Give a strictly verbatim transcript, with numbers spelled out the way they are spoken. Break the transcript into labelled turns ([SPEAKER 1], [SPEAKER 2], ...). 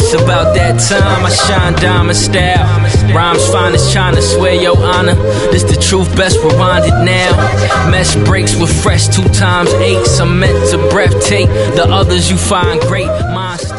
[SPEAKER 1] It's about that time I shine diamond style. Rhymes fine as China, swear your honor. This the truth, best rewind it now. Mesh breaks with fresh two times eights. I'm meant to breath take the others you find great. Mine